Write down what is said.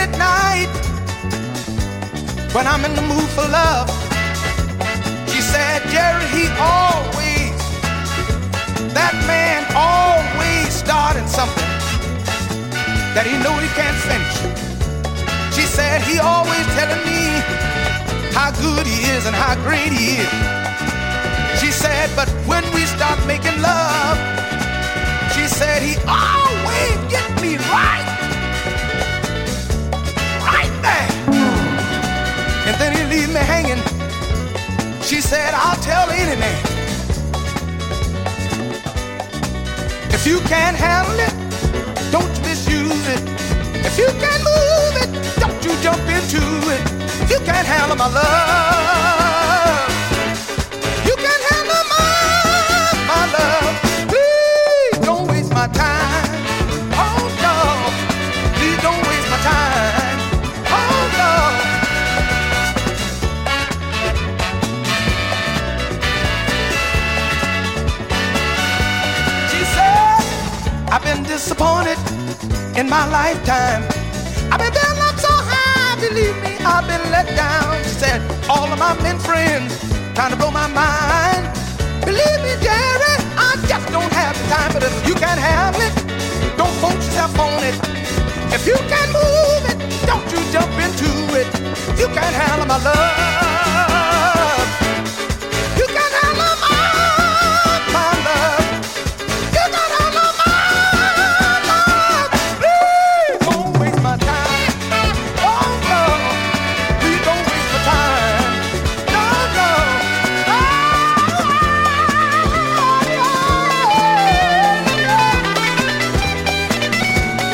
midnight when I'm in the mood for love. She said, Jerry, that man always starting something that he know he can't finish. She said, he always telling me how good he is and how great he is. She said, but when we start making love, she said, he always get me right there. And then he leave me hanging. She said, I'll tell any man, if you can't handle it, don't misuse it. If you can't move it, don't you jump into it. If you can't handle my love, you can't handle my love. Please don't waste my time. Oh no, please don't waste my time. Oh no. She said, I've been disappointed in my lifetime. I've been down up so high, believe me, I've been let down. She said, all of my men friends trying to blow my mind. Believe me, Jerry, I just don't have the time. But if you can't handle it, don't force yourself on it. If you can't move it, don't you jump into it. If you can't handle my love,